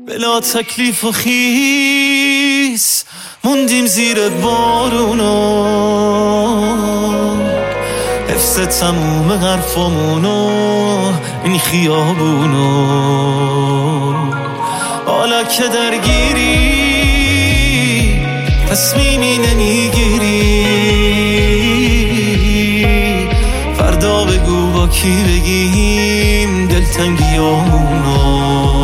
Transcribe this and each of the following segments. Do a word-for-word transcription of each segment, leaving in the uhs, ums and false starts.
بلا تکلیف و خیس موندیم زیر بارونا، حفظ تموم حرفامونو این خیابونو. حالا که درگیری تصمیمی نمیگیری، فردا بگو با کی بگیم دلتنگیامونو.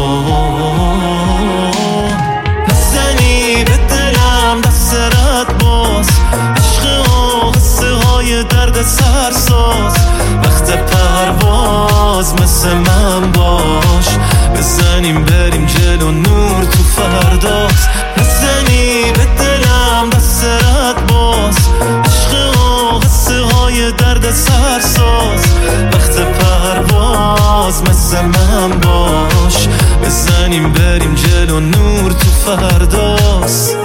نزنی به دلم دست رد باز، عشق و قصه های درد سرساز. وقت پرواز مثل من باش، بزنیم بریم جلو نور تو فرداست. نزنی به دلم دست رد باز، عشق و قصه های درد سرساز. وقت پرواز مثل من باش، بزنیم بریم جلو نور تو فرداست.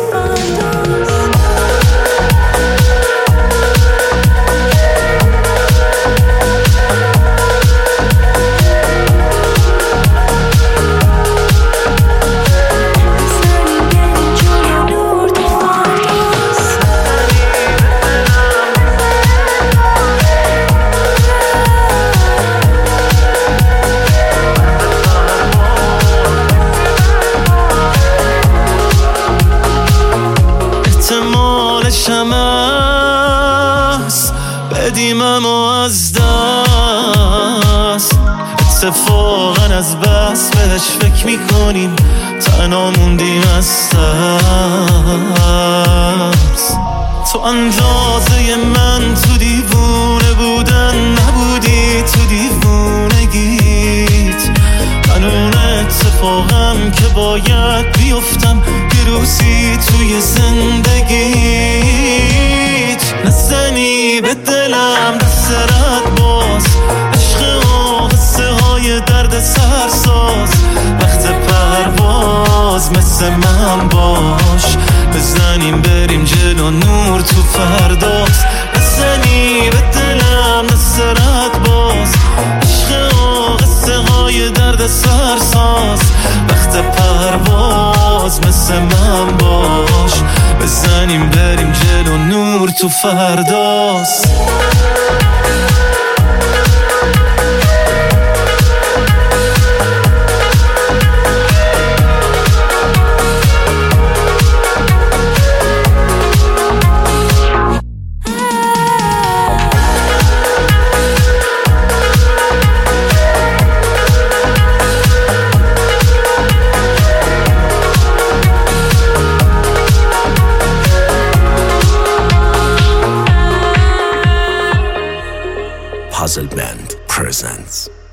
شمس بدیم اما از دست، اتفاقا از بس بهش فکر میکنیم تنها موندیم از ترس. تو اندازه من تو دیوونه بودن نبودی، تو دیوونگیت من اون اتفاقم که باید بیفتم یه روزی توی زندگیت. نزنی به دلم دست رد باز، عشق و قصه های درد سرساز. وقت پرواز مثل من باش، بزنیم بریم جلو نور تو فرداست. نزنی به دلم دست رد باز، عشق و قصه های درد سرساز. وقت پرواز مثل من باش، بزنیم بریم جلو نور تو فرداست. Puzzle Band presents